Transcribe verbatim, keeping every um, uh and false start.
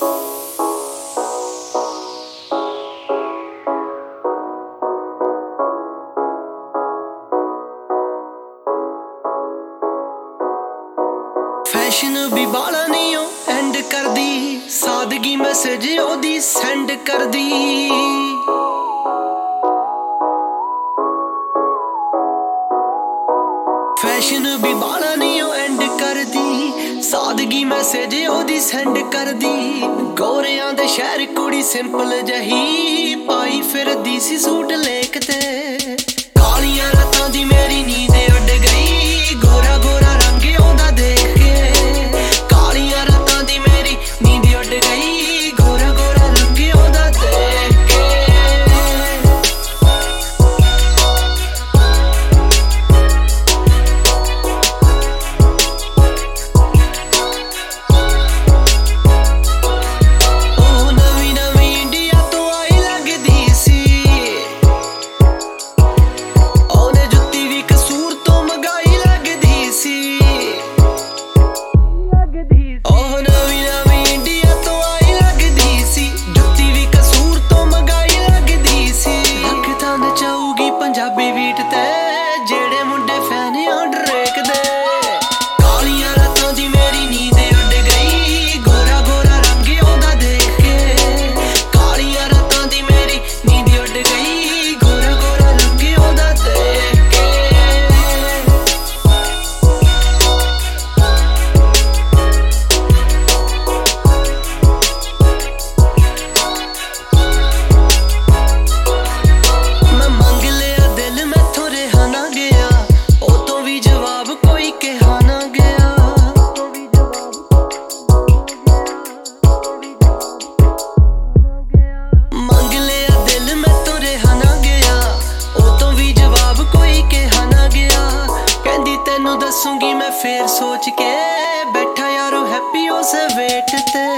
Fashion भी बाला नहीं हो एंड कर दी, सादगी मैसेज ओदी सेंड कर दी। फैशन भी बाला नहीं हो एंड कर दी, सादगी मैसेज ओदी सेंड कर दी। गोरियां दे शहर कुड़ी सिंपल जही पाई फिर दी सी सूट लेक ते। कालियां रातां दी मेरी नींद उड़ गई, गोरा गोरा रंग ओदा देख के। कालियां रातां दी मेरी नींद उड़ गई, गोरा गोरा रंग ओदा देख के। ओ नवी नवी इंडिया तो आई लगदी सी, ओने जुत्ती भी कसूर तो मंगाई लगदी सी। ओ नवी नवी इंडिया तो आई लगदी सी, जुत्ती भी कसूर तो मंगाई लगदी सी। लगदा नचाऊगी पंजाबी बीट ते जेड़े मुंडे फैन आ ड्रेक दे। कालियां रातां दी मेरी नींद उड़ गई, गोरा गोरा रंग ओदा देख के। कालियां रातां दी मेरी नींद उड़ गई, गोरा गोरा रंग ओदा देख के। मैं मंग लिया दिल मैथों रेहा ना गया, ओ तो भी जवाब कोई कहा ना गया। मंग लिया दिल मैथों रेहा ना गया, ओ तो भी जवाब कोई कहा ना गया। कहंदी तैनू दसूंगी मैं फिर सोच के, बैठा यारो हैप्पी उस वेट ते।